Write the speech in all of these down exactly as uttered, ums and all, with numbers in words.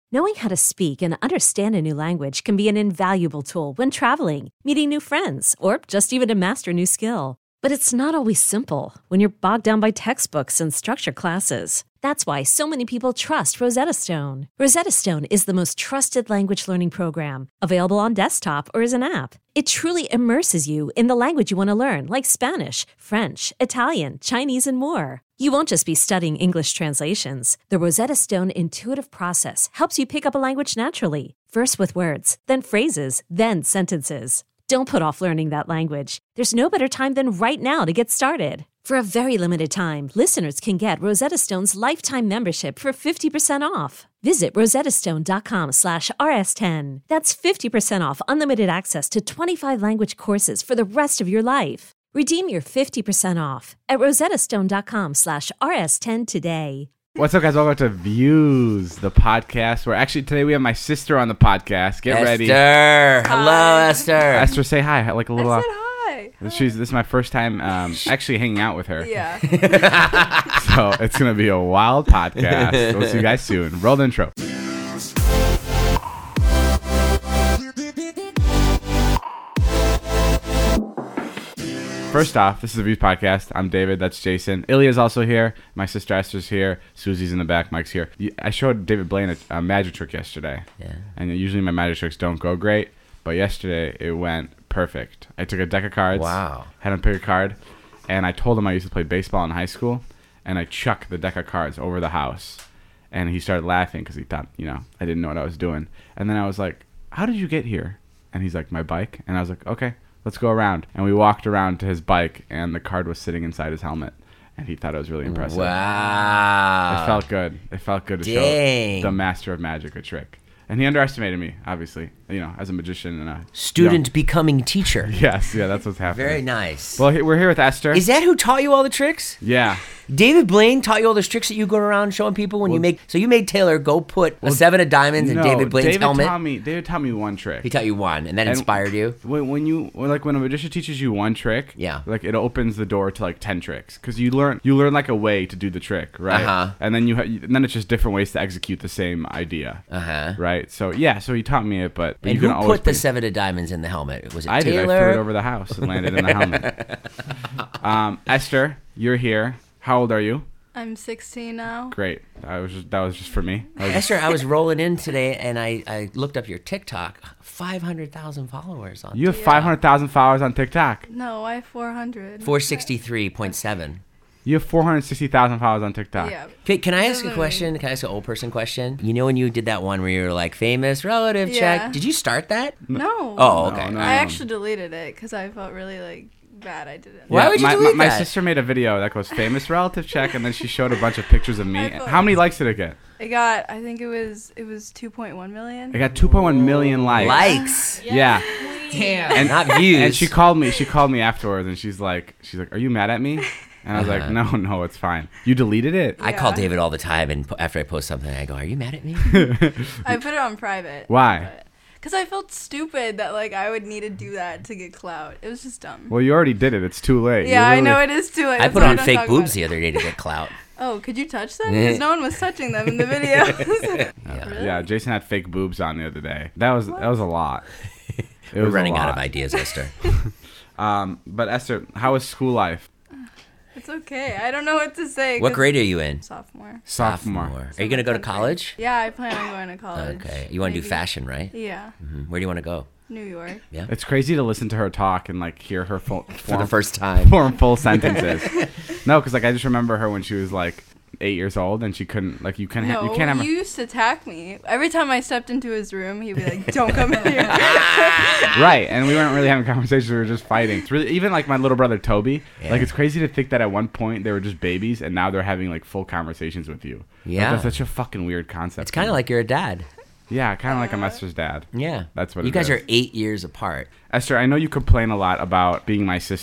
Knowing how to speak and understand a new language can be an invaluable tool when traveling, meeting new friends, or just even to master a new skill. But it's not always simple when you're bogged down by textbooks and structured classes. That's why so many people trust Rosetta Stone. Rosetta Stone is the most trusted language learning program, available on desktop or as an app. It truly immerses you in the language you want to learn, like Spanish, French, Italian, Chinese, and more. You won't just be studying English translations. The Rosetta Stone intuitive process helps you pick up a language naturally, first with words, then phrases, then sentences. Don't put off learning that language. There's no better time than right now to get started. For a very limited time, listeners can get Rosetta Stone's lifetime membership for fifty percent off. Visit rosettastone.com slash rs10. That's fifty percent off unlimited access to twenty-five language courses for the rest of your life. Redeem your fifty percent off at rosettastone.com slash rs10 today. What's up, guys? Welcome to Views, the podcast, where actually today we have my sister on the podcast. Get Esther. ready. Esther. Hello, Esther. Esther, say hi. Like a little. I said hi. Uh, she's, this is my first time um, actually hanging out with her. Yeah. So it's going to be a wild podcast. We'll see you guys soon. Roll the intro. First off, this is the Views Podcast. I'm David. That's Jason. Ilya's also here. My sister Esther's here. Susie's in the back. Mike's here. I showed David Blaine a, a magic trick yesterday. Yeah. And usually my magic tricks don't go great, but yesterday it went perfect. I took a deck of cards. Wow. Had him pick a card, and I told him I used to play baseball in high school, and I chucked the deck of cards over the house. And he started laughing because he thought, you know, I didn't know what I was doing. And then I was like, how did you get here? And he's like, my bike. And I was like, okay. Let's go around. And we walked around to his bike, and the card was sitting inside his helmet. And he thought it was really impressive. Wow. It felt good. It felt good to Dang. show the master of magic a trick. And he underestimated me, obviously, you know, as a magician and a Student young... becoming teacher. Yes, yeah, that's what's happening. Very nice. Well, he- we're here with Esther. Is that who taught you all the tricks? Yeah. David Blaine taught you all those tricks that you go around showing people when Well, you make. So you made Taylor go put a seven of diamonds no, in David Blaine's David helmet. Taught me, David taught me one trick. He taught you one, and that And inspired you. When, when you when, like when a magician teaches you one trick, Yeah. like it opens the door to like ten tricks because you learn you learn like a way to do the trick, right? Uh-huh. And then you ha- and then it's just different ways to execute the same idea, Uh huh. right? So yeah, so he taught me it, but, but And you who can always put the bring- seven of diamonds in the helmet? Was it I did. Taylor? I threw it over the house. It landed in the helmet. Um, Esther, you're here. How old are you? I'm sixteen now. Great. I was just, that was just for me. I was just- Esther, I was rolling in today, and I, I looked up your TikTok. five hundred thousand followers on you have Yeah. five hundred thousand followers on TikTok. No, I have four hundred. four sixty-three point seven. You have four hundred sixty thousand followers on TikTok. Yeah. Okay, can I ask a Doesn't- question? Can I ask an old person question? You know when you did that one where you were like, famous relative Yeah. check? Did you start that? No. Oh, okay. No, no. I actually deleted it because I felt really like bad. I did it. Why would you my, delete my, my that? sister made a video that goes famous relative check, and then she showed a bunch of pictures of me. I thought- How many likes did it get? It got. I think it was. It was two point one million. It got two point one million likes. Likes. Yeah. Damn. And not views. And she called me. She called me afterwards, and she's like, she's like, "Are you mad at me?" And I was like, Uh-huh. "No, no, it's fine. You deleted it. I call Yeah. David all the time, and po- after I post something, I go, "Are you mad at me?" I put it on private. Why? Because I felt stupid that like I would need to do that to get clout. It was just dumb. Well, you already did it. It's too late. yeah, You I know literally- it is too late. I That's put why on don't fake talk boobs about the it. other day to get clout. Oh, could you touch them? Because no one was touching them in the video. Yeah. Really? Yeah, Jason had fake boobs on the other day. That was that was a lot. It We're was a running out of lot. ideas, Esther. Um, but Esther, how was school life? It's okay. I don't know what to say. What 'cause- grade are you in? Sophomore. Sophomore. Are you gonna go to college? Yeah, I plan on going to college. Okay. You want to do Maybe. fashion, right? Yeah, Mhm. Where do you want to go? New York. It's crazy to listen to her talk and like hear her full, For the first time. form full sentences. No, because like I just remember her when she was like eight years old and she couldn't like you can't ha- No, you can't have. he used to attack me. Every time I stepped into his room, he'd be like, "Don't come in here." Right, and we weren't really having conversations. We were just fighting. It's really even like my little brother Toby. Yeah. Like it's crazy to think that at one point they were just babies and now they're having like full conversations with you. Like, Yeah. that's such a fucking weird concept. It's kind of like you're a dad. yeah, kind of like Uh, a Esther's dad. Yeah. That's what You it guys is. are eight years apart. Esther, I know you complain a lot about being my sister,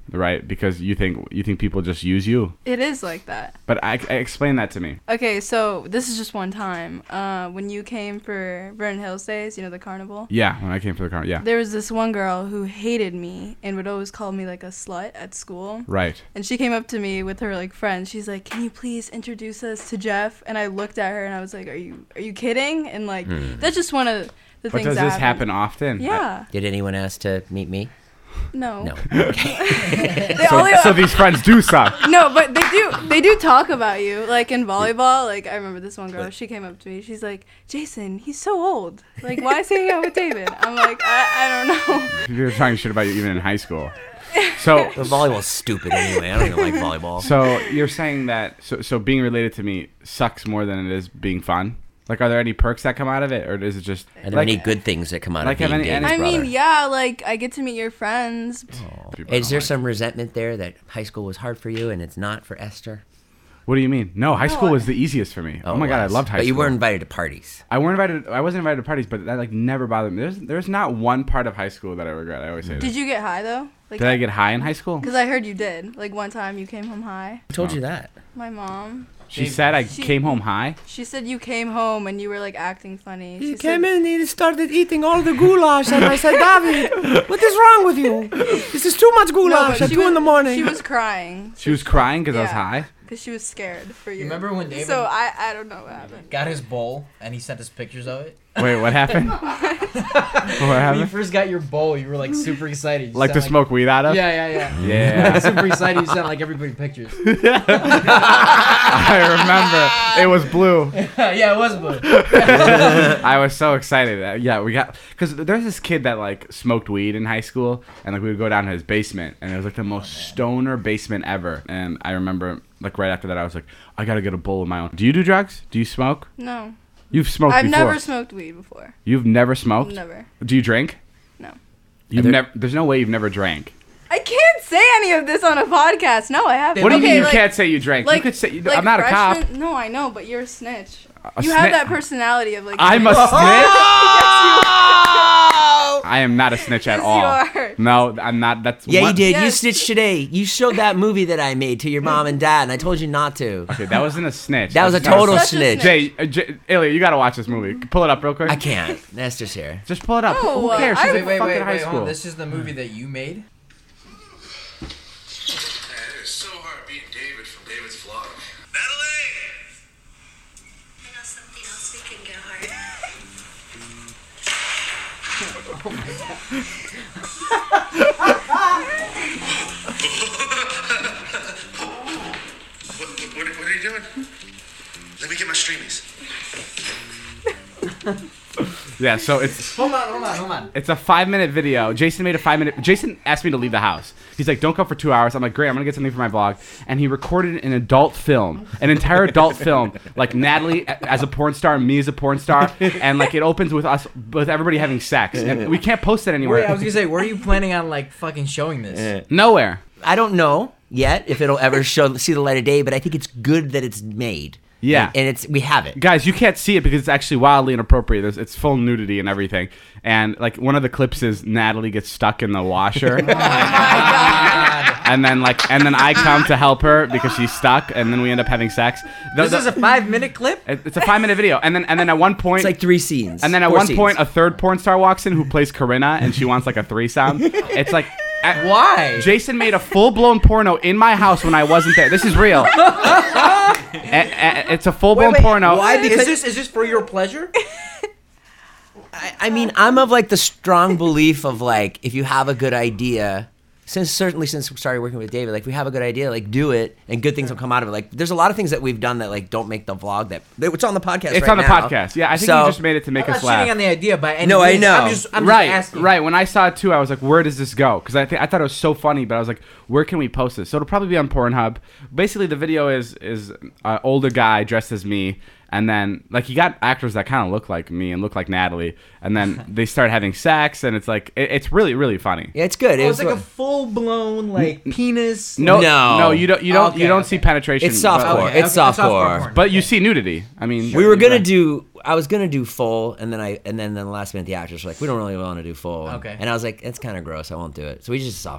right? Because you think you think people just use you. It is like that. But I, I explain that to me. Okay, so this is just one time. Uh, when you came for Vernon Hills Days, you know, the carnival. Yeah, when I came for the car, yeah. There was this one girl who hated me and would always call me like a slut at school. Right. And she came up to me with her like friend. She's like, "Can you please introduce us to Jeff?" And I looked at her and I was like, "Are you are you kidding?" And like Hmm. that's just one of the But things does that this happen. happen often? Yeah. Did anyone ask to meet me? No. No. They So, only- so these friends do suck. No, but they do they do talk about you. Like in volleyball, like I remember this one girl, she came up to me. She's like, "Jason, he's so old. Like, why is he hanging out with David?" I'm like, I, I don't know. They were talking shit about you even in high school. So The volleyball's stupid anyway. I don't even like volleyball. so you're saying that so so being related to me sucks more than it is being fun? Like, are there any perks that come out of it, or is it just Are there like, any good things that come out like, of have being any- David's I brother? mean, yeah, like I get to meet your friends. people Is don't there like? some resentment there that high school was hard for you and it's not for Esther? What do you mean? No, high No, school I- was the easiest for me. Oh, my it god, I was. loved high But school. you weren't invited to parties. I weren't invited. I wasn't invited to parties, but that like never bothered me. There's there's not one part of high school that I regret. I always say that. Did you get high though? Like, Did I get high in high school? Because I heard you did. Like one time you came home high. Who told you that? My mom. She said I She- came home high. She said you came home and you were like acting funny. She said, in and he started eating all the goulash and I said, David, what is wrong with you? This is too much No, goulash but at she two was, in the morning. She was crying. She was crying because I was Yeah. high. Because she was scared for you. Remember when David So I, I don't know what happened. got his bowl and he sent us pictures of it? Wait, what happened? what When you happened? first got your bowl, you were like super excited. You Like to sent, smoke weed out of? Yeah, yeah, yeah. Yeah. super excited. You sent like everybody pictures. I remember. It was blue. yeah, it was blue. I was so excited. Uh, yeah, we got because there's this kid that like smoked weed in high school, and like we would go down to his basement, and it was like the most stoner basement ever. And I remember like right after that, I was like, I gotta get a bowl of my own. Do you do drugs? Do you smoke? No. You've smoked I've before. never smoked weed before. You've never smoked? Never. Do you drink? No. You've there- never. There's no way you've never drank. I can't say any of this on a podcast. No, I haven't. What do you Okay, mean you like- can't say you drank? Like, you could say. You, like I'm not a cop. freshman- No, I know, but you're a snitch. A you have snitch- that personality of like. I'm a Yes, snitch. I am not a snitch at Yes, all. you are. No, I'm not. That's Yeah, one- you did. You Yes. snitched today. You showed that movie that I made to your mom and dad, and I told you not to. Okay, that wasn't a snitch. That was a That's not total Such a snitch. snitch. Jay, uh, Jay, Ilya, you gotta watch this movie. Pull it up real quick. I can't. Esther's here. Just pull it up. No, Who cares? I- She's Wait, in wait, fucking wait, high wait. Hold school. on. This is the movie that you made? Man, it is so hard beating David from David's vlog. Natalie! I know something else we can get hard. What, what, what, what are you doing? Let me get my streamies. Yeah, so it's Hold on, hold on, hold on. it's a five minute video. Jason made a five minute. Jason asked me to leave the house. He's like, "Don't come for two hours." I'm like, "Great, I'm gonna get something for my vlog." And he recorded an adult film, an entire adult film, like Natalie a- as a porn star, me as a porn star, and like it opens with us, with everybody having sex, and we can't post it anywhere. Wait, I was gonna say, where are you planning on like fucking showing this? Nowhere. I don't know yet if it'll ever show see the light of day, but I think it's good that it's made. Yeah. and, and it's we have it. Guys, you can't see it because it's actually wildly inappropriate. There's, it's full nudity and everything. And like one of the clips is Natalie gets stuck in the washer. And then like and then I come to help her because she's stuck, and then we end up having sex. The- This the- is a five-minute clip. it- it's a five minute video, and then and then at one point, It's like three scenes. and then at Four one scenes. point, a third porn star walks in who plays Corinna, and she wants like a threesome. It's like. at- Why? Jason made a full blown porno in my house when I wasn't there. This is real. A- a- it's a full blown porno. why? Is Because- this is this for your pleasure? I, I mean, I'm of like the strong belief of like if you have a good idea. Since certainly since we started working with David, like we have a good idea, like do it, and good things will come out of it. Like there's a lot of things that we've done that like don't make the vlog. That it's on the podcast. It's right on the now. podcast. Yeah, I think So- you just made it to make I'm us not laugh. shitting on the idea by any No, I means. know. I'm just, I'm right, just asking. right. When I saw it too, I was like, "Where does this go?" Because I th- I thought it was so funny, but I was like, "Where can we post this?" So it'll probably be on Pornhub. Basically, the video is is an older guy dressed as me, and then like you got actors that kind of look like me and look like Natalie, and then they start having sex, and it's like it, it's really really funny. Yeah, it's good. Oh, It it's was like a full-blown like penis. No, No. no, you don't you don't Okay, you don't okay. see penetration. It's but- softcore. Okay, It's okay, softcore. porn. But you see nudity. I mean, We were gonna do. I was gonna do full, and then I and then the last minute the actors were like, we don't really want to do full. Okay. And I was like, it's kind of gross. I won't do it. So we just softcore.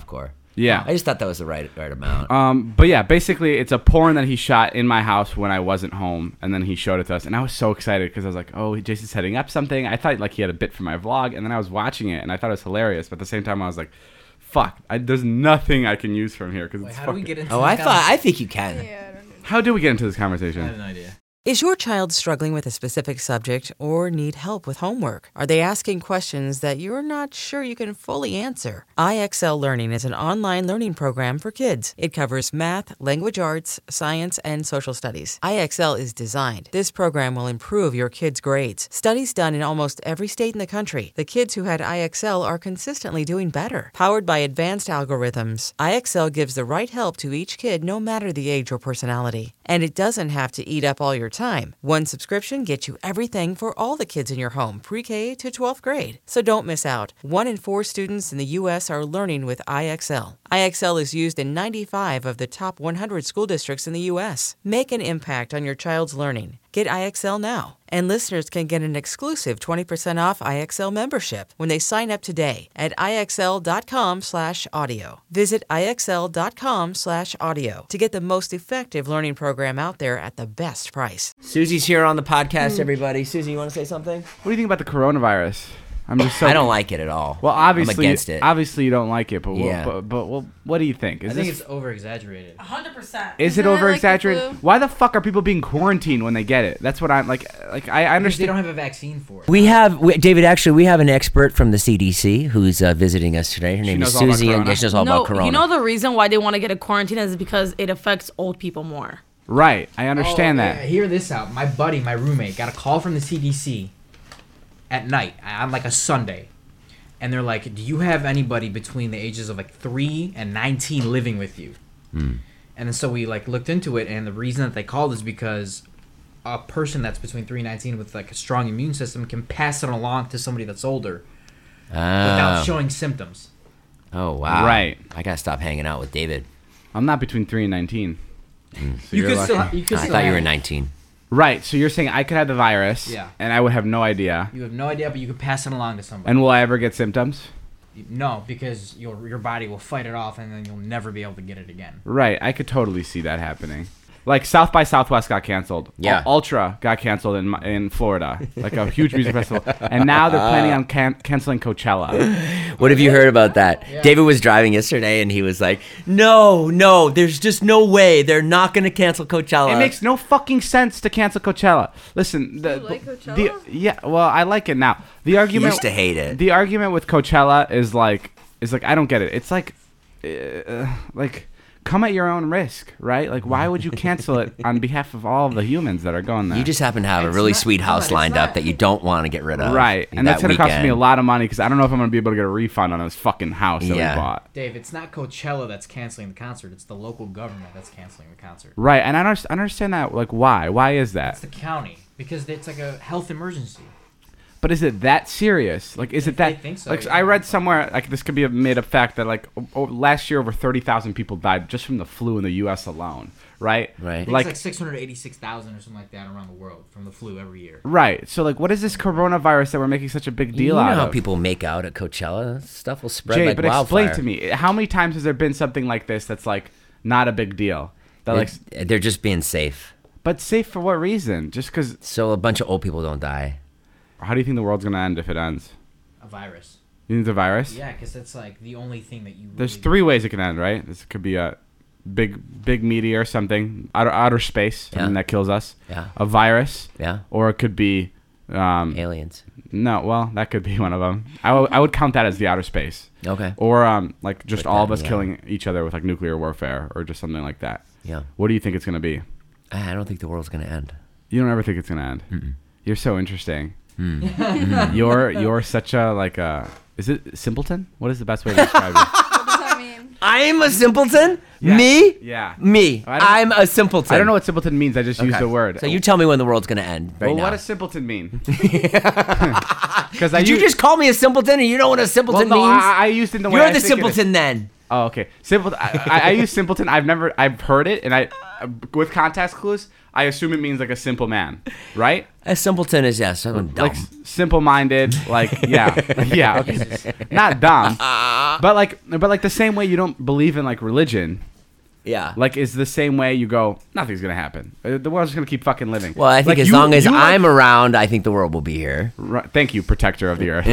Yeah. I just thought that was the right right amount. Um, but yeah, basically, it's a porn that he shot in my house when I wasn't home, and then he showed it to us, and I was so excited because I was like, "Oh, Jason's setting up something." I thought like he had a bit for my vlog, and then I was watching it, and I thought it was hilarious. But at the same time, I was like, "Fuck, I, there's nothing I can use from here because it's How fucking." do we get into Oh, this I thought I think you can. Yeah, I don't know. How do we get into this I have conversation? no idea. Is your child struggling with a specific subject or need help with homework? Are they asking questions that you're not sure you can fully answer? I X L Learning is an online learning program for kids. It covers math, language arts, science, and social studies. I X L is designed. This program will improve your kids' grades. Studies done in almost every state in the country. The kids who had I X L are consistently doing better. Powered by advanced algorithms, I X L gives the right help to each kid no matter the age or personality. And it doesn't have to eat up all your time. One subscription gets you everything for all the kids in your home, pre-K to twelfth grade. So don't miss out. One in four students in the U S are learning with I X L. I X L is used in ninety-five of the top one hundred school districts in the U S. Make an impact on your child's learning. Get I X L now. And listeners can get an exclusive twenty percent off I X L membership when they sign up today at IXL.com slash audio. Visit IXL.com slash audio to get the most effective learning program out there at the best price. Susie's here on the podcast, everybody. Susie, you want to say something? What do you think about the coronavirus? I'm just so. I don't like it at all. Well, obviously, I'm against it. obviously you don't like it, but Yeah. well, but, but well, what do you think? Is I think this, it's over exaggerated. one hundred percent. is it Isn't it over like the exaggerated? flu? Why the fuck are people being quarantined when they get it? That's what I'm like. Like I, I Because they understand. don't have a vaccine for it. We have, we, David, actually, we have an expert from the C D C who's uh, visiting us today. Her name is knows all about Susie, and corona. yeah, she knows all no, about corona. you know the reason why they want to get a quarantine is because it affects old people more. Right, I understand Oh, that. yeah, hear this out. My buddy, my roommate, got a call from the C D C at night on like a Sunday. And they're like, do you have anybody between the ages of like three and nineteen living with you? Hmm. And then so we like looked into it, and the reason that they called is because a person that's between three and nineteen with like a strong immune system can pass it along to somebody that's older without Oh. showing symptoms. Oh, wow. Right. I got to stop hanging out with David. I'm not between three and nineteen. So You you're could lucky. still, you could I still thought you have were it. nineteen. Right, so you're saying I could have the virus, Yeah. and I would have no idea. You have no idea, but you could pass it along to somebody. And will I ever get symptoms? No, because your your body will fight it off, and then you'll never be able to get it again. Right, I could totally see that happening. Like South by Southwest got canceled. Yeah. U- Ultra got canceled in Mi- in Florida, like a huge music festival, and now they're planning on can- canceling Coachella. What have you heard about that? David was driving yesterday, and he was like, no, no, there's just no way. They're not going to cancel Coachella. It makes no fucking sense to cancel Coachella. Listen, the, You like the Coachella? yeah, well, I like it now. The argument used to hate it. The argument with Coachella is like is like I don't get it. It's like uh, like come at your own risk, right? Like why would you cancel it on behalf of all of the humans that are going there? You just happen to have a It's really not- sweet no, house it's lined up not. that you don't want to get rid of. Right, and that that's gonna cost me a weekend. lot of money because I don't know if I'm gonna be able to get a refund on this fucking house that Yeah. we bought. Dave, it's not Coachella that's canceling the concert. It's the local government that's canceling the concert. Right, and I don't I don't understand that. Like, why? Why is It's that? the county because it's like a health emergency. But is it that serious? Like, is it that? I think so, Like, yeah. I read somewhere like this could be a made up fact that like o- o- last year over thirty thousand people died just from the flu in the U S alone. Right. Right. I think Like, it's like six hundred eighty-six thousand or something like that around the world from the flu every year. right. So like, what is this coronavirus that we're making such a big You deal know out how of? people make out at Coachella? Stuff will spread Jay, like but wildfire. explain to me how many times has there been something like this that's like not a big deal? That like, It's- they're just being safe. but safe for what reason? Just because? So a bunch of old people don't die. How do you think the world's gonna end if it ends? A virus. You think it's a virus? Yeah, because that's like the only thing that you. There's really- three ways it can end, right? This could be a big, big meteor, something outer outer space, something Yeah. that kills us. Yeah. A virus. Yeah. Or it could be, um, Aliens. no. Well, that could be one of them. I would- I would count that as the outer space. Okay. Or um, like just Put all that of us in the killing each other with like nuclear warfare or just something like that. Yeah. What do you think it's gonna be? I don't think the world's going to end. You don't ever think it's gonna end. Mm-mm. You're so interesting. Mm. You're you're such a like a. Is it simpleton? What is the best way to describe you? What does that mean? I'm a simpleton? Yeah. Me? Yeah. Me. I don't- I'm a simpleton. I don't know what simpleton means. I just used Okay. the word. So you tell me when the world's going to end right well, now. what does simpleton mean? Because Did you just call me a simpleton and you know what a well, simpleton no, means? I, I used it in the way You're I the think it is. simpleton then. Oh, okay. Simpleton. I, I, I use simpleton. I've never. I've heard it, and I, uh, with context clues, I assume it means like a simple man, right? A simpleton is yes, someone dumb. Like s- simple-minded, like yeah, yeah, okay, not dumb, but like, but like the same way you don't believe in like religion, yeah. like is the same way you go, nothing's gonna happen. Uh, The world's just gonna keep fucking living. Well, I think Like, as you- long as you like- I'm around, I think the world will be here. Right, thank you, protector of the earth.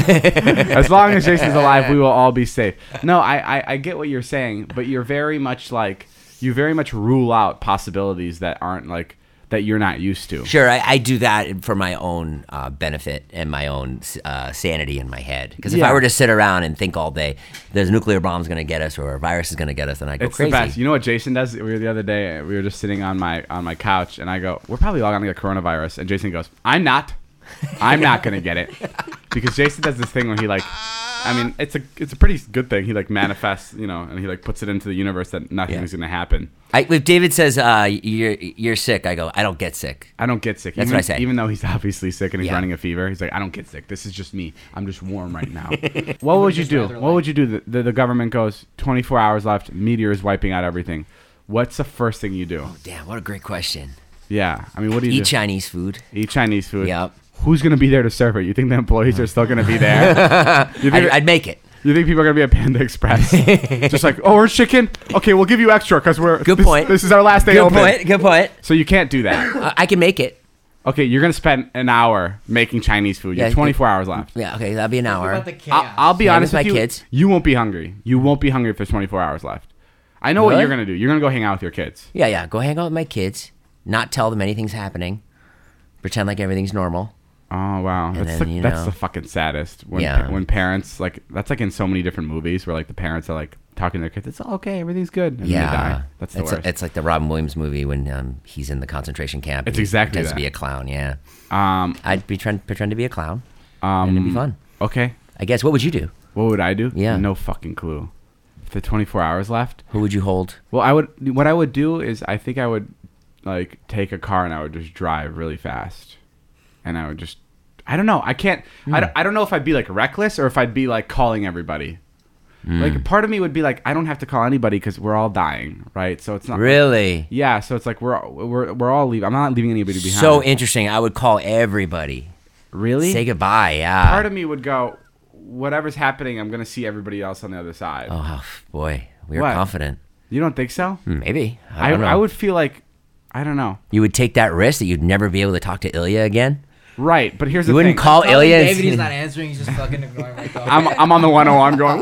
As long as Jason's alive, we will all be safe. No, I, I, I get what you're saying, but you're very much like you very much rule out possibilities that aren't like that you're not used to. Sure, I, I do that for my own uh, benefit and my own uh, sanity in my head. Because if Yeah. I were to sit around and think all day, there's a nuclear bomb's going to get us or a virus is going to get us, then I'd go It's crazy. the best. You know what Jason does? We were the other day. We were just sitting on my on my couch, and I go, "We're probably all gonna get coronavirus." And Jason goes, "I'm not. I'm not gonna get it," because Jason does this thing where he like, I mean, it's a it's a pretty good thing. He like manifests, you know, and he like puts it into the universe that nothing's Yeah. gonna happen. I, if David says uh, you're you're sick, I go, I don't get sick. I don't get sick. That's even, what I say. Even though he's obviously sick and he's Yeah. running a fever, he's like, I don't get sick. This is just me. I'm just warm right now. What would you just do? rather What like- would you do? The, the, the government goes twenty-four hours left. Meteor is wiping out everything. What's the first thing you do? Damn, what a great question. Yeah, I mean, what do you Eat do? Chinese food. Eat Chinese food. Yep. Who's gonna be there to serve it? You think the employees are still gonna be there? You think, I'd, I'd make it. you think people are gonna be at Panda Express? Just like, oh, we're chicken. Okay, we'll give you extra because we're Good this, point. This is our last day Good open. point. Good point. So you can't do that. Uh, I can make it. Okay, you're gonna spend an hour making Chinese food. You Yeah, have twenty-four hours left. Yeah. Okay, that'll be an Think hour. about the chaos. I'll, I'll be Yeah, honest with with my you. kids. You won't be hungry. You won't be hungry if there's twenty-four hours left. I know what Really? you're gonna do. You're gonna go hang out with your kids. Yeah, yeah. Go hang out with my kids. Not tell them anything's happening. Pretend like everything's normal. Oh wow, And that's then, the, you that's know- the fucking saddest. When Yeah. pa- when parents like that's like in so many different movies where like the parents are like talking to their kids. It's all okay. Everything's good. And Yeah, then they die. That's the it's, worst. it's like the Robin Williams movie when um, he's in the concentration camp. It's and he exactly pretends that. to be a clown. Yeah, um I'd be trying pretend to be a clown, um and it'd be fun. Okay, I guess. What would you do? what would I do? Yeah. No fucking clue. If the twenty-four hours left. Who would you hold? Well, I would. What I would do is, I think I would, like, take a car and I would just drive really fast, and I would just, I don't know. I can't. Hmm. I, don't, I don't know if I'd be like reckless or if I'd be like calling everybody. Hmm. Like, part of me would be like, I don't have to call anybody because we're all dying, right? So it's not Really? Yeah. So it's like we're we're we're all leaving. I'm not leaving anybody behind. So interesting. I would call everybody. really, Say goodbye. Yeah. part of me would go, whatever's happening, I'm gonna see everybody else on the other side. Oh boy, we are What? confident. You don't think so? Maybe. I, I don't know. I would feel like, I don't know. You would take that risk that you'd never be able to talk to Ilya again. Right, but here's You the wouldn't thing. call Probably Ilya. and David, he's say- not answering. He's just fucking ignoring my call. I'm I'm on the one oh one going.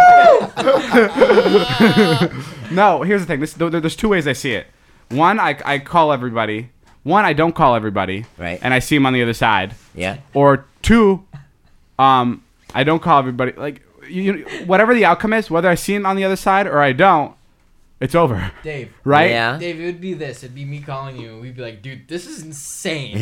Woo! No, here's the thing. This there- there's two ways I see it. One, I I call everybody. One, I don't call everybody. Right. And I see them on the other side. Yeah. Or two, um, I don't call everybody. Like you, you- whatever the outcome is, whether I see them on the other side or I don't, it's over. Dave. Right? Yeah. Dave, it would be this. It'd be me calling you. and We'd be like, dude, this is insane.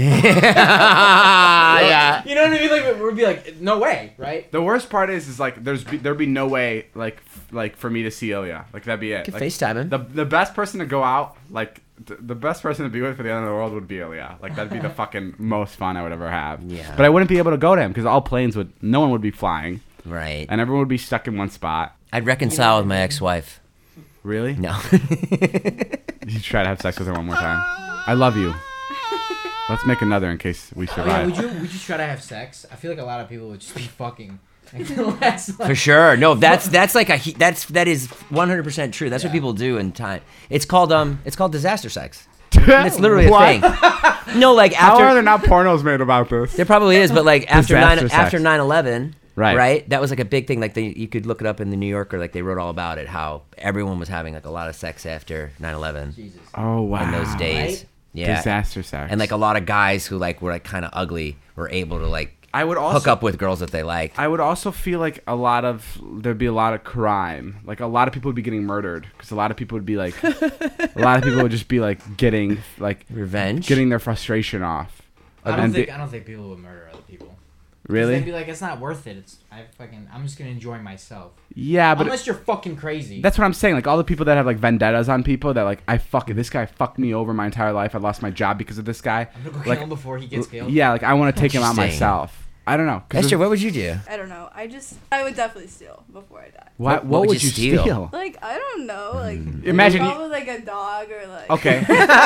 yeah. You know what I mean? Like, we'd be like, no way, right? The worst part is, is like there's be, there'd be no way like f- like for me to see Ilya. Like that'd be it. Could Like, FaceTime him. The the best person to go out like th- the best person to be with for the end of the world would be Ilya. Like that'd be the fucking most fun I would ever have. Yeah. But I wouldn't be able to go to him because all planes would no one would be flying Right. and everyone would be stuck in one spot. I'd reconcile with my ex-wife. Really? No. You try to have sex with her one more time. I love you. Let's make another in case we Oh, yeah, survive. would you would you try to have sex? I feel like a lot of people would just be fucking. That's like, For sure. No, that's that's like a he- that's that is one hundred percent true. That's what people do in time. It's called um it's called disaster sex. It's literally a What? thing. No, like How after are there not pornos made about this? there probably is, but like after Disaster nine sex. after nine eleven, Right. right? That was like a big thing. Like they, you could look it up in the New Yorker. Like they wrote all about it. How everyone was having like a lot of sex after nine eleven Jesus. Oh wow. in those days. Right? Yeah. Disaster sex. And like a lot of guys who like were like kind of ugly were able to like I would also hook up with girls that they like. I would also feel like a lot of there'd be a lot of crime. Like a lot of people would be getting murdered because a lot of people would be like, a lot of people would just be like getting like Revenge. getting their frustration off. I don't And think they- I don't think people would murder other people. 'Cause really? They'd be like, it's not worth it. It's I fucking I'm just gonna enjoy myself. Yeah, but Unless you're fucking crazy. that's what I'm saying. Like all the people that have like vendettas on people that like I fuck this guy fucked me over my entire life. I lost my job because of this guy. I'm gonna go like, kill him before he gets killed. Yeah, like I want to take him out Interesting. myself. I don't know. 'Cause Esther, there's- what would you do? I don't know. I just I would definitely steal before I die. What, what, would you steal? Like I don't know. Like Imagine you- probably like a dog or like. Okay.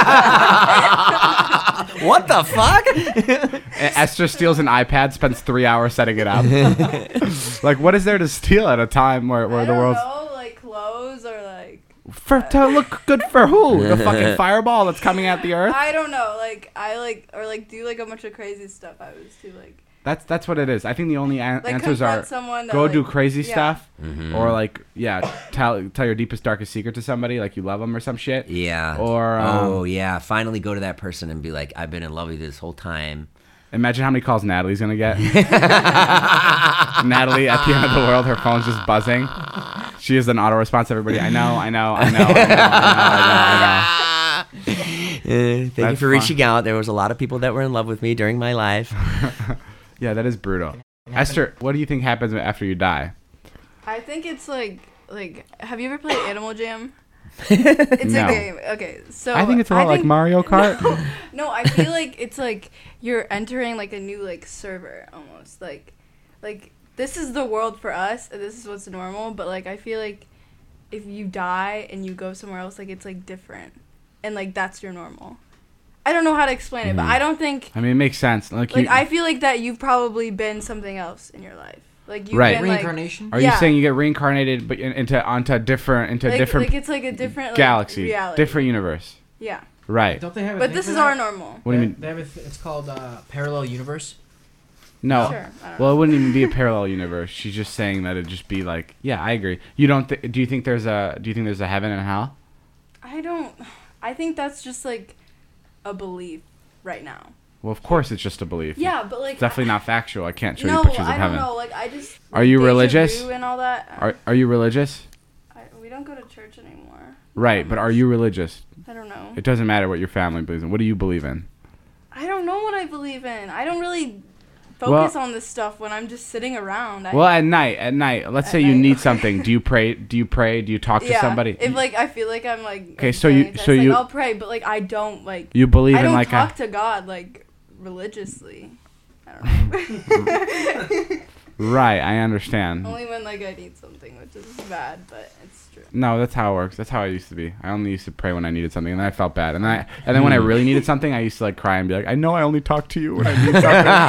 What the fuck? Esther steals an iPad, spends three hours setting it up. Like, what is there to steal at a time where, where I the don't world's know, like clothes or like. for to look good for who? The fucking fireball that's coming at the earth. I don't know. Like I like or like do like a bunch of crazy stuff. I was too like. That's that's what it is. I think the only an- Like answers confront are someone that, go like- do crazy yeah. stuff, Mhm. or like yeah, tell tell your deepest darkest secret to somebody, like you love them or some shit. Yeah. Or um, oh yeah, finally go to that person and be like, I've been in love with you this whole time. imagine how many calls Natalie's gonna get. Natalie at the end of the world, her phone's just buzzing. She is an auto response. Everybody, I know, I know, I know, I know, I know, I know. Uh, thank you That's for fun. reaching out. There was a lot of people that were in love with me during my life. Yeah, that is brutal. Esther, what do you think happens after you die? I think it's like like. Have you ever played Animal Jam? It's No. a game. Okay, so I think it's a lot like think- Mario Kart. No, no, I feel like it's like you're entering like a new like server almost. Like, like this is the world for us, and this is what's normal. But like I feel like if you die and you go somewhere else, like it's like different, and like that's your normal. I don't know how to explain it, but I don't think I mean, it makes sense. Like, like you, I feel like that you've probably been something else in your life. Like you've Right. been like Reincarnation? are yeah. you saying you get reincarnated, but in, into onto different into like, different like it's like a different like, galaxy, reality. different universe? Yeah, Right. Don't they have a but thing this for is that? our normal. What do you They- mean? They have a th- it's called uh, parallel universe. No. Sure, I don't Well, know. it wouldn't even be a parallel universe. She's just saying that it'd just be like, yeah, I agree. You don't? Th- do you think there's a? Do you think there's a heaven and hell? I don't. I think that's just like a belief right now. Well, of course, it's just a belief. Yeah, but like It's definitely not factual. I can't show no, you pictures of I don't heaven. know. Like I just. Are like, you deja religious? vu and all that. Are Are you religious? I, we don't go to church anymore. Right, but are you religious? I don't know. It doesn't matter what your family believes in. What do you believe in? I don't know what I believe in. I don't really Well- focus on this stuff when I'm just sitting around. I, Well, at night, at night. Let's At say you night, need okay. something. Do you pray? Do you pray? Do you talk to yeah, somebody? if like I feel like I'm like. Okay, like, so saying you- a text, so like, you- I'll pray, but like I don't like. You believe I in don't like talk a to God like religiously. I don't know. right. I understand. Only when like I need something, which is bad, but it's true. No, that's how it works. That's how I used to be. I only used to pray when I needed something, and then I felt bad. And then, I, and then when I really needed something, I used to like cry and be like, "I know I only talk to you when I need something."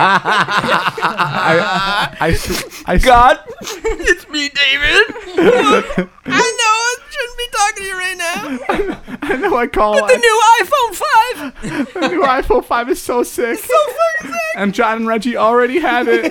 I, I, s- I s- God, it's me, David. I know I shouldn't be talking to you right now. I know I call. The new iPhone five. The new iPhone five is so sick. So fucking sick. And John and Reggie already had it.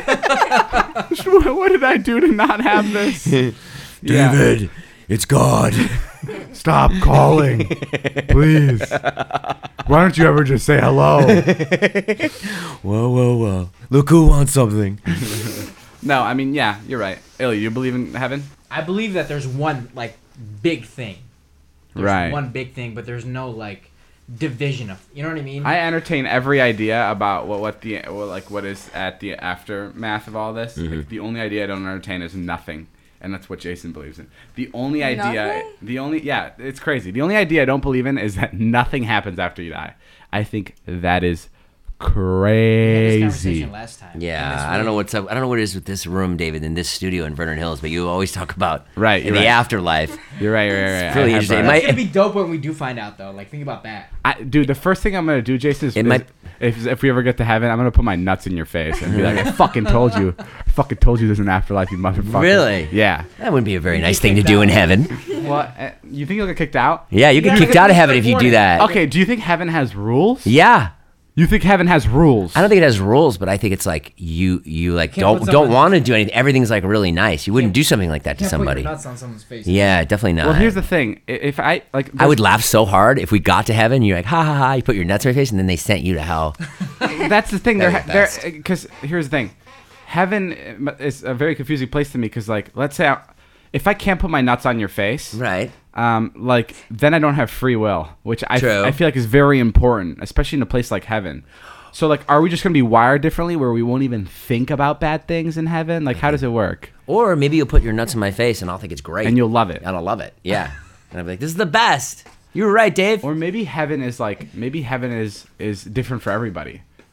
What did I do to not have this? Yeah. David, it's God. Stop calling, please. Why don't you ever just say hello? Whoa, whoa, whoa. Look who wants something. No, I mean, yeah, you're right. Illy, you believe in heaven? I believe that there's one like big thing. There's Right. one big thing, but there's no like division of. You know what I mean? I entertain every idea about what what the what, like what is at the aftermath of all this. Like, the only idea I don't entertain is nothing, and that's what Jason believes in. The only idea, Nothing? the only yeah, it's crazy. The only idea I don't believe in is that nothing happens after you die. I think that is We had this crazy. conversation last time. And Yeah, it's I don't know really- what's up. I don't know what it is with this room, David, in this studio in Vernon Hills, but you always talk about Right, in you're the right. afterlife. You're right. You're right. You're right. It's really I have interesting. brought It it might- It's gonna be dope when we do find out though. Like think about that. I, dude, the first thing I'm gonna do, Jason, is, It is might- if if we ever get to heaven, I'm gonna put my nuts in your face and be like, "I fucking told you, I fucking told you there's an afterlife, you motherfucker." Really? Yeah. That wouldn't be a very You nice get thing to kicked do in out. heaven. Well, uh, you think you'll get kicked out? Yeah, you get Yeah, kicked because out of it's heaven if you do recorded. that. Okay. Do you think heaven has rules? Yeah. You think heaven has rules? I don't think it has rules, but I think it's like you you like Can't don't put don't someone- want to do anything. Everything's like really nice. You wouldn't Can't- do something like that to Can't put somebody. your nuts on someone's face. Yeah, definitely not. Well, here's the thing. I- If I like, I would laugh so hard if we got to heaven. You're like, ha ha ha. You put your nuts in my face, and then they sent you to hell. That's the thing. They're That'd be they're best. because here's the thing. Heaven is a very confusing place to me because like, let's say I, if I can't put my nuts on your face, Right. um, like then I don't have free will, which I, True. I feel like is very important, especially in a place like heaven. So like, are we just gonna be wired differently where we won't even think about bad things in heaven? Like, how does it work? Or maybe you'll put your nuts in my face, and I'll think it's great, And you'll love it. and I'll love it. Yeah. And I'll be like, this is the best. You were right, Dave. Or maybe heaven is like maybe heaven is is different for everybody.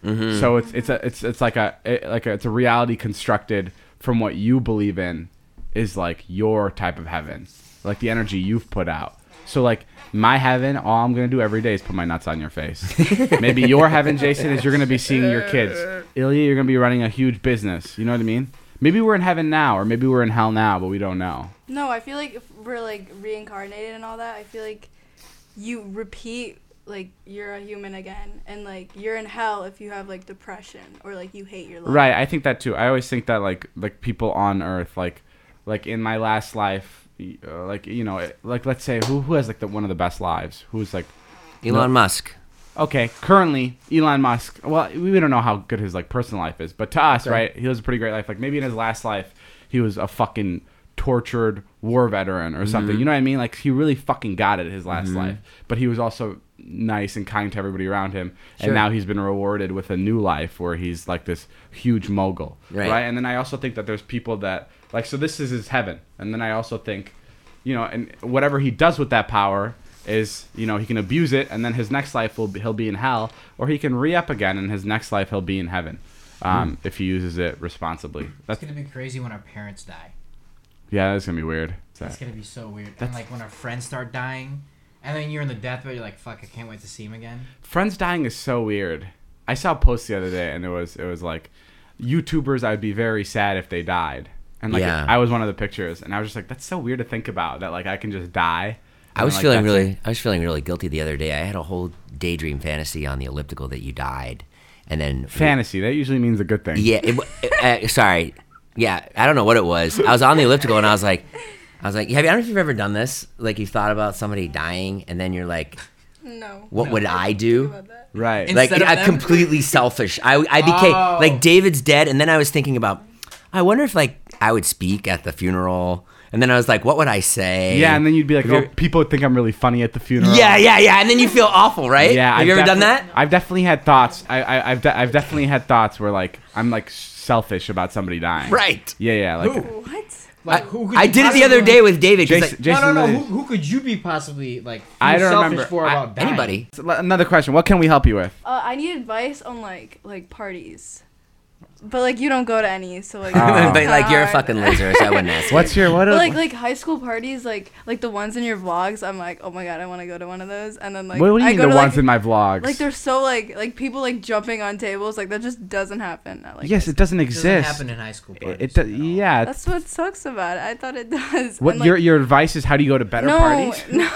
Mhm. So it's it's a it's it's like a it, like a, it's a reality constructed from what you believe in is like your type of heaven, like the energy you've put out. So like my heaven, all I'm gonna do every day is put my nuts on your face. Maybe your heaven, Jason, is you're gonna be seeing your kids. Ilya, you're gonna be running a huge business. You know what I mean? Maybe we're in heaven now, or maybe we're in hell now, but we don't know. No, I feel like if we're like reincarnated and all that, I feel like you repeat like you're a human again, and like you're in hell if you have like depression or like you hate your life. Right, I think that too. I always think that like like people on Earth, like like in my last life, uh, like you know, like let's say who who has like the one of the best lives? Who's like Elon no, Musk. Okay, currently Elon Musk. Well, we don't know how good his like personal life is, but to us, Okay. right, he lives a pretty great life. Like maybe in his last life, he was a fucking tortured war veteran or something. Mhm. You know what I mean? Like he really fucking got it his last Mhm. life, but he was also nice and kind to everybody around him. Sure. And now he's been rewarded with a new life where he's like this huge mogul, Right. right? And then I also think that there's people that like so this is his heaven, and then I also think, you know, and whatever he does with that power is, you know, he can abuse it, and then his next life will be, he'll be in hell, or he can re-up again, and his next life he'll be in heaven, um, if he uses it responsibly. That's It's gonna be crazy when our parents die. yeah, that's gonna be weird. It's gonna be so weird. And That's- like when our friends start dying, and then you're in the deathbed, you're like, "Fuck, I can't wait to see him again." Friends dying is so weird. I saw a post the other day, and it was it was like, YouTubers, I'd be very sad if they died, and like Yeah. I was one of the pictures, and I was just like, that's so weird to think about that like I can just die. I And, was like, feeling that's- really, I was feeling really guilty the other day. I had a whole daydream fantasy on the elliptical that you died, and then fantasy. That usually means a good thing. Yeah, it, uh, sorry. Yeah, I don't know what it was. I was on the elliptical and I was like, I was like, have you, I don't know if you've ever done this. Like you thought about somebody dying and then you're like, No. what No. would I do? Right. Like Instead of I'm them? completely selfish. I, I became Oh. like David's dead, and then I was thinking about, I wonder if like I would speak at the funeral, and then I was like, what would I say? Yeah, and then you'd be like, Have oh, you- people would think I'm really funny at the funeral. yeah, yeah, yeah, and then you feel awful, right? Yeah, have I've you ever done defi- that? I've definitely had thoughts. I, I, I've, de- I've definitely had thoughts where like I'm like selfish about somebody dying. Right. Yeah, yeah. Like Who? What? Like, I, who could I you did it the other possibly- day with David. 'cause, Jason, like, Jason no, no, no. Lynch. Who, who could you be possibly like? Feel I don't selfish remember. for I- about dying? anybody. So, l- another question. What can we help you with? Uh, I need advice on like like parties, but like you don't go to any, so like. Oh. but like you're a hard. fucking loser, so I wouldn't ask. you. What's your what? But are- like like high school parties, like like the ones in your vlogs, I'm like, oh my god, I want to go to one of those, and then like what do you I mean go the to, ones like, in my vlogs? like they're so like like people like jumping on tables, like that just doesn't happen. At, like yes, it doesn't It doesn't exist. happen in high school. It, Parties it do- at all. yeah. it's- That's what sucks about it. I thought it does. What And, like, your your advice is? How do you go to better no, parties? no.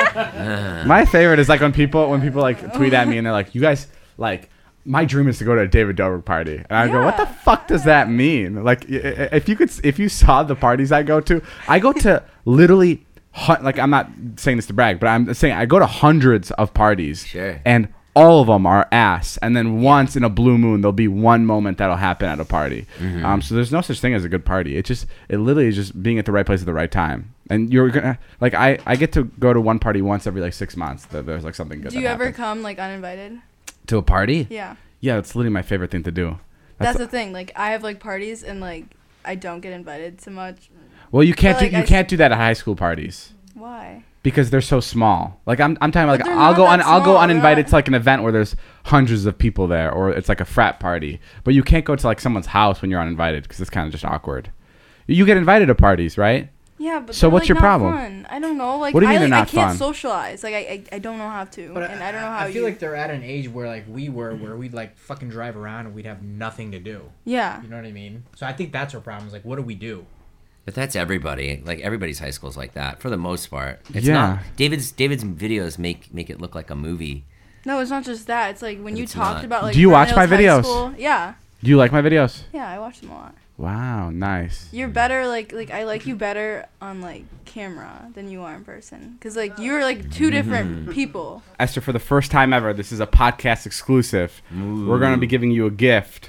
My favorite is like when people when people like tweet at me and they're like, "You guys like." My dream is to go to a David Dobrik party, and I go, "What the Yeah. fuck does that mean?" Like, i- i- if you could, if you saw the parties I go to, I go to literally, hun- like, I'm not saying this to brag, but I'm saying I go to hundreds of parties, Sure. and all of them are ass. And then once in a blue moon, there'll be one moment that'll happen at a party. Mm-hmm. Um, so there's no such thing as a good party. It just, it literally is just being at the right place at the right time. And you're gonna like, I, I get to go to one party once every like six months. That there's like something good. Do that you ever happens. come like uninvited? To a party? Yeah. Yeah, it's literally my favorite thing to do. That's the thing. Like I have like parties and like I don't get invited to much. well, you can't but, like, do you I s- can't do that at high school parties Why? because they're so small. Like I'm I'm talking about But like they're I'll not go that on I'll go small, they're uninvited not- to like an event where there's hundreds of people there, or it's like a frat party. But you can't go to like someone's house when you're uninvited because it's kind of just awkward. You get invited to parties, right? Yeah, but So they're, what's like, your not problem? Fun. I don't know. Like What do you mean I, like, they're I not can't fun? socialize. Like I, I, I don't know how to, But and I don't know how I feel you. like they're at an age where like we were, where we'd like fucking drive around and we'd have nothing to do. yeah. You know what I mean? So I think that's our problem. Is like, what do we do? But that's everybody. Like everybody's high school is like that for the most part. It's Yeah. not David's David's videos make make it look like a movie. No, it's not just that. It's like when But you it's talked not. about like. Do you watch my Vernon Hills High videos? School- Yeah. Do you like my videos? Yeah, I watch them a lot. Wow, nice. You're better, like like I like you better on like camera than you are in person, cause like you're like two different people. Esther, for the first time ever, this is a podcast exclusive. We're going to be giving you a gift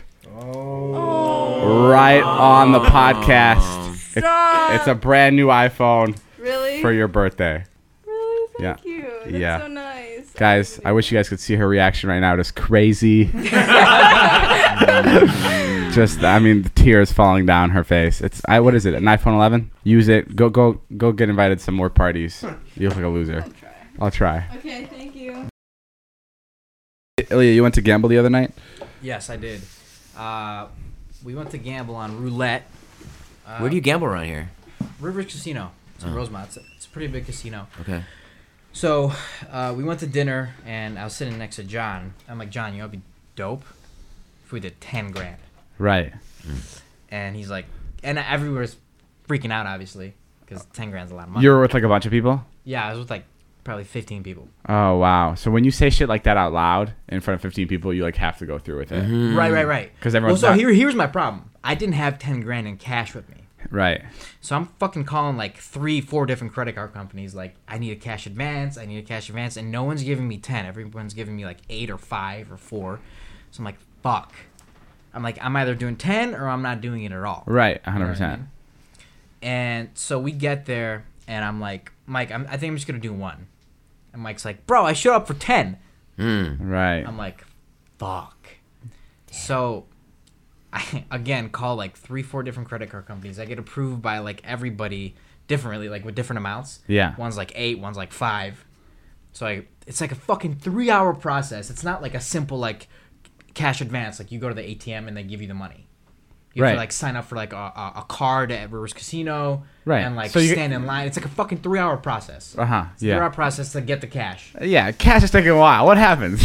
Oh. right on the podcast. It's, Stop. it's a brand new iPhone Really? for your birthday. Really? Thank Yeah. you. That's Yeah. so nice. Guys, I wish you guys could see her reaction right now. It is crazy. Just, I mean, the tears falling down her face. It's, I. What is it? An iPhone eleven? Use it. Go, go, go. Get invited to some more parties. You look like a loser. I'll try. I'll try. Okay, thank you. Ilya, you went to gamble the other night. Yes, I did. Uh, we went to gamble on roulette. Uh, Where do you gamble around here? Rivers Casino. It's in Oh. Rosemont. It's a, it's a pretty big casino. Okay. So uh, we went to dinner, and I was sitting next to John. I'm like, John, you know what'd be dope? If we did ten grand. Right. And he's like, and everywhere's freaking out, obviously, because ten grand's a lot of money. You were with like a bunch of people? Yeah, I was with like probably fifteen people. Oh, wow. So when you say shit like that out loud in front of fifteen people, you like have to go through with it. Mm-hmm. Right, right, right. Because everyone's Well, so not- here, here's my problem. I didn't have ten grand in cash with me. Right. So I'm fucking calling like three, four different credit card companies. Like, I need a cash advance. I need a cash advance. And no one's giving me ten. Everyone's giving me like eight or five or four. So I'm like, fuck. I'm like, I'm either doing ten or I'm not doing it at all. Right. You know one hundred what I percent. mean? And so we get there, and I'm like, Mike, I'm, I think I'm just going to do one. And Mike's like, bro, I showed up for ten. Mm. Right. I'm like, fuck. So I, again, call like three, four different credit card companies. I get approved by like everybody differently, like with different amounts. Yeah. One's like eight, one's like five. So I, it's like a fucking three hour process. It's not like a simple like cash advance. Like you go to the A T M and they give you the money. You have Right. to like sign up for like a, a, a card at Rivers Casino. Right. And like So you- stand in line. It's like a fucking three hour process. Uh huh. It's a three hour Yeah. process to get the cash. Yeah. Cash is taking a while. What happens?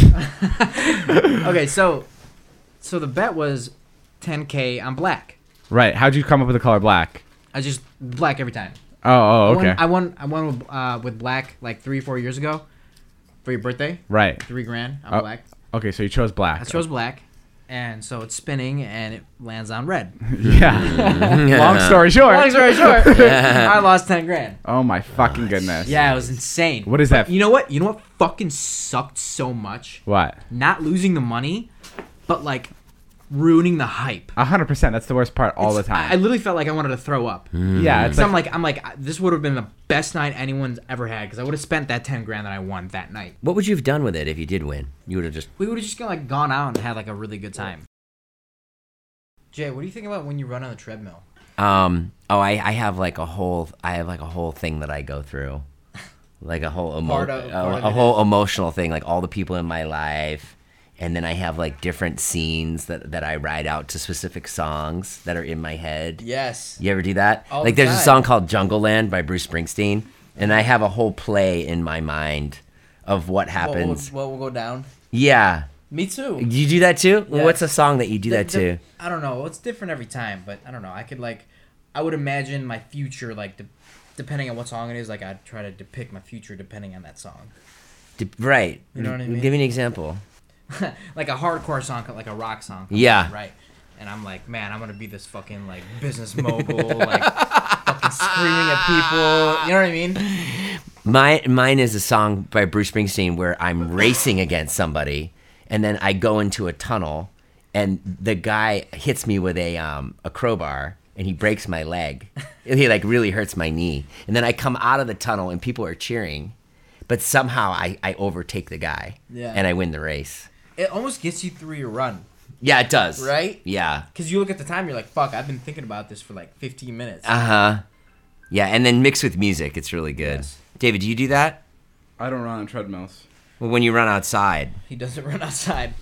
Okay, so so the bet was ten K on black. Right. How'd you come up with the color black? I just black every time. Oh, oh, okay. I won. I won, I won with, uh, with black like three, four years ago, for your birthday. Right. Three grand on Oh, black. Okay, so you chose black. I chose black, and so it's spinning and it lands on red. Yeah. Long story short. Long story short, I lost ten grand. Oh my fucking goodness. Yeah, it was insane. What is But that? You know what? You know what fucking sucked so much? What? Not losing the money, but like ruining the hype. A hundred percent. That's the worst part all It's- the time. I, I literally felt like I wanted to throw up. yeah. It's So like, I'm like, I'm like, this would have been the best night anyone's ever had because I would have spent that ten grand that I won that night. What would you have done with it if you did win? You would have just. We would have just like gone out and had like a really good time. Jay, what do you think about when you run on the treadmill? Um. Oh, I, I have like a whole. I have like a whole thing that I go through, like a whole emo- Part of- a, part of a it whole emotional thing, like all the people in my life, and then I have like different scenes that that I write out to specific songs that are in my head. Yes. You ever do that? All like the there's a time. song called Jungle Land by Bruce Springsteen, and I have a whole play in my mind of what happens. What will go down? Yeah. Me too. You do that too? Yeah. What's a song that you do The- that the- to? I don't know. It's different every time, but I don't know. I could like, I would imagine my future like, de- depending on what song it is. Like I'd try to depict my future depending on that song. D- right. You know what I mean? Give me an example. Like a hardcore song, like a rock song. Yeah. Right. And I'm like, man, I'm gonna be this fucking like business mogul, like fucking screaming at people. You know what I mean? My, mine is a song by Bruce Springsteen where I'm racing against somebody, and then I go into a tunnel, and the guy hits me with a um, a crowbar, and he breaks my leg. He like really hurts my knee, and then I come out of the tunnel, and people are cheering, but somehow I, I overtake the guy, Yeah. and I win the race. It almost gets you through your run, Yeah, it does. right? Yeah. Because you look at the time, you're like, fuck, I've been thinking about this for like fifteen minutes. Uh huh. Yeah, and then mixed with music, it's really good. Yes. David, do you do that? I don't run on treadmills. Well, when you run outside. He doesn't run outside.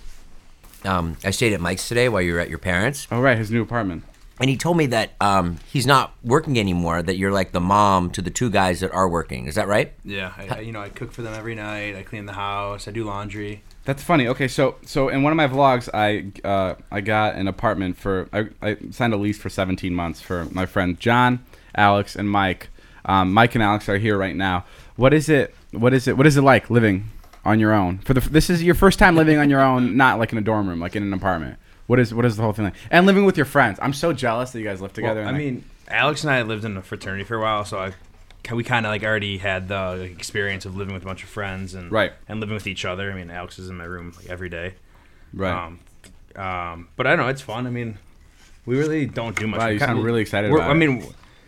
Um, I stayed at Mike's today while you were at your parents'. Oh right, his new apartment. And he told me that um, he's not working anymore, that you're like the mom to the two guys that are working. Is that right? Yeah, I, I, you know, I cook for them every night. I clean the house. I do laundry. That's funny. Okay, so so in one of my vlogs, I uh, I got an apartment for I, I signed a lease for seventeen months for my friend John, Alex, and Mike. Um, Mike and Alex are here right now. What is it? What is it? What is it like living on your own? For the this is your first time living on your own, not like in a dorm room, like in an apartment. What is what is the whole thing like? And living with your friends. I'm so jealous that you guys live together. Well, and I like- mean, Alex and I lived in a fraternity for a while, so I, we kind of like already had the like, experience of living with a bunch of friends and Right. and living with each other. I mean, Alex is in my room like every day. right. Um, um, but I don't know, it's fun. I mean, we really don't do much. Wow, We you kinda- sound really excited we're- about I it. mean,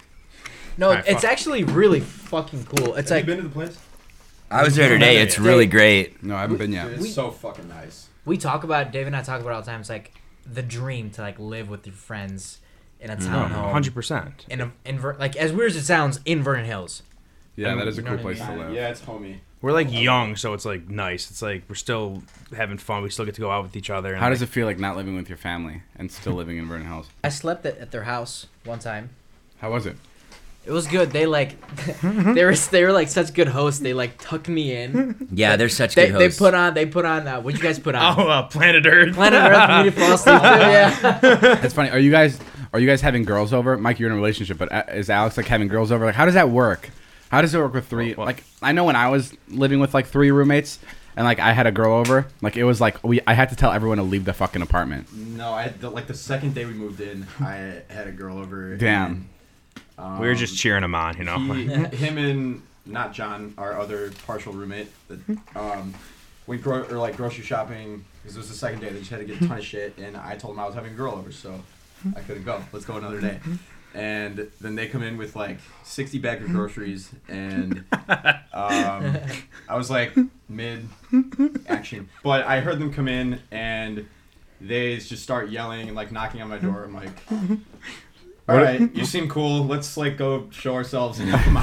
No, Alright, it's fuck. actually really fucking cool. It's like to the place? I was there today. It's really great. No, I haven't been yet. We- so fucking nice. we talk about, Dave and I talk about it all the time. It's like the dream to like live with your friends in a townhome. hundred percent. In a in Ver- like as weird as it sounds, in Vernon Hills. Yeah, And that is a you know cool what I place to mean? live. Yeah, it's homey. We're like young, so it's like nice. It's like we're still having fun. We still get to go out with each other. And How does like, it feel like not living with your family and still living in Vernon Hills? I slept at, at their house one time. How was it? It was good. They like, they were they were like such good hosts. They like tucked me in. Yeah, they're such They, good they hosts. put on they put on uh, what you guys put on? Oh, uh, Planet Earth. Planet Earth for me to fall asleep to. Yeah. It's funny. Are you guys are you guys having girls over? Mike, you're in a relationship, but uh, is Alex like having girls over? Like, how does that work? How does it work with three? Like, I know when I was living with like three roommates, and like I had a girl over, like it was like we I had to tell everyone to leave the fucking apartment. No, I the, like the second day we moved in, I had a girl over. Damn. And, um, We were just cheering him on, you know. he, him and not John, our other partial roommate. That, um, we gro- or like grocery shopping because it was the second day. They just had to get a ton of shit, and I told them I was having a girl over, so I couldn't go. Let's go another day. And then they come in with like sixty bags of groceries, and um, I was like mid action, but I heard them come in and they just start yelling and like knocking on my door. I'm like, all right, you seem cool. Let's like go show ourselves and help them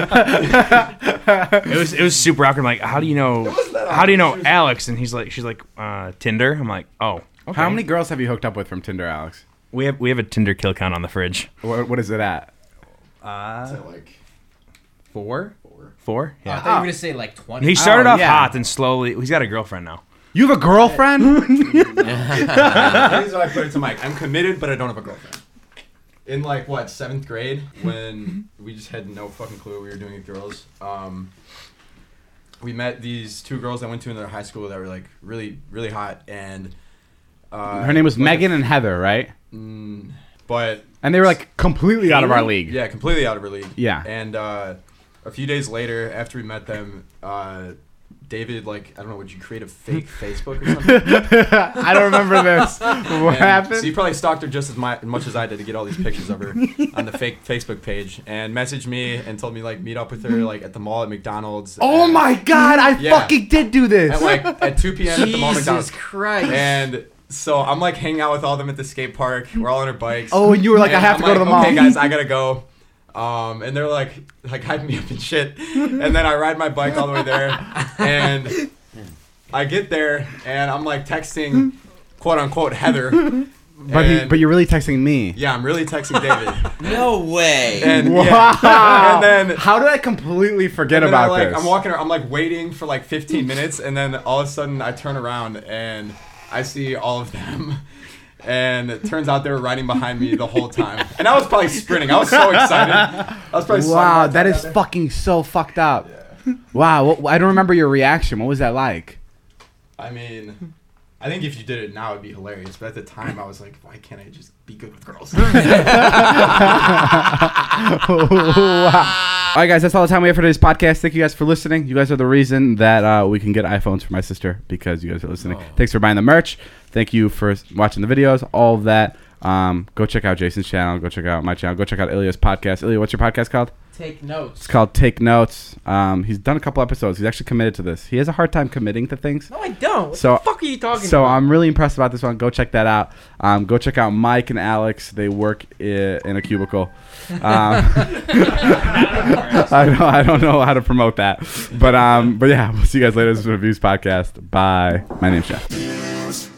out. It was it was super awkward. I'm like, how do you know? How do you know Alex? And he's like, she's like, uh, Tinder. I'm like, oh. Okay. How many girls have you hooked up with from Tinder, Alex? We have we have a Tinder kill count on the fridge. What, what is it at? Uh, So like four. four. Four. I Yeah. thought you were gonna say like twenty. He started Oh, off yeah. hot and slowly. He's got a girlfriend now. You have a girlfriend? Here's what I put it to Mike. I'm committed, but I don't have a girlfriend. In like what seventh grade, when we just had no fucking clue what we were doing with girls, um, we met these two girls that went to another high school that were like really, really hot, and uh, Her name was like Megan a- and Heather, right? Mm, but And they were like completely out of our league. yeah, completely out of our league. Yeah. And uh, a few days later, after we met them, uh, David, like, I don't know, would you create a fake Facebook or something? I don't remember this. What And happened? So you probably stalked her just as my, much as I did to get all these pictures of her on the fake Facebook page, and messaged me and told me like meet up with her like at the mall at McDonald's. Oh at, my god, I Yeah. fucking did do this. At like at two p.m. at the mall at McDonald's. Jesus Christ. And so I'm like hanging out with all of them at the skate park. We're all on our bikes. Oh, and you were like, I And have I'm to go to like, the mall. Okay, guys, I gotta go. Um, and they're like, like hyping me up and shit. And then I ride my bike all the way there, and I get there, and I'm like texting, quote unquote, Heather. But he, And- but you're really texting me. Yeah, I'm really texting David. No way. And Wow. yeah, and then How did I completely forget and then I, about like, this? I'm walking. I'm like waiting for like fifteen minutes, and then all of a sudden I turn around and I see all of them. And it turns out they were riding behind me the whole time. And I was probably sprinting. I was so excited. I was probably Wow, sliding that right is there. fucking so fucked up. Wow, what, I don't remember your reaction. What was that like? I mean, I think if you did it now, it'd be hilarious. But at the time, I was like, why can't I just be good with girls? Wow. All right, guys, that's all the time we have for today's podcast. Thank you guys for listening. You guys are the reason that uh, we can get iPhones for my sister because you guys are listening. Oh. Thanks for buying the merch. Thank you for watching the videos, all of that. Um, go check out Jason's channel. Go check out my channel. Go check out Ilya's podcast. Ilya, what's your podcast called? Take notes. It's called Take Notes. Um, he's done a couple episodes. He's actually committed to this. He has a hard time committing to things. No, I don't. What So- the fuck are you talking So about? I'm really impressed about this one. Go check that out. Um, go check out Mike and Alex. They work i- in a cubicle. Um, I don't, I don't know how to promote that, but um, but yeah, we'll see you guys later. This is the Reviews Podcast. Bye. My name's Jeff.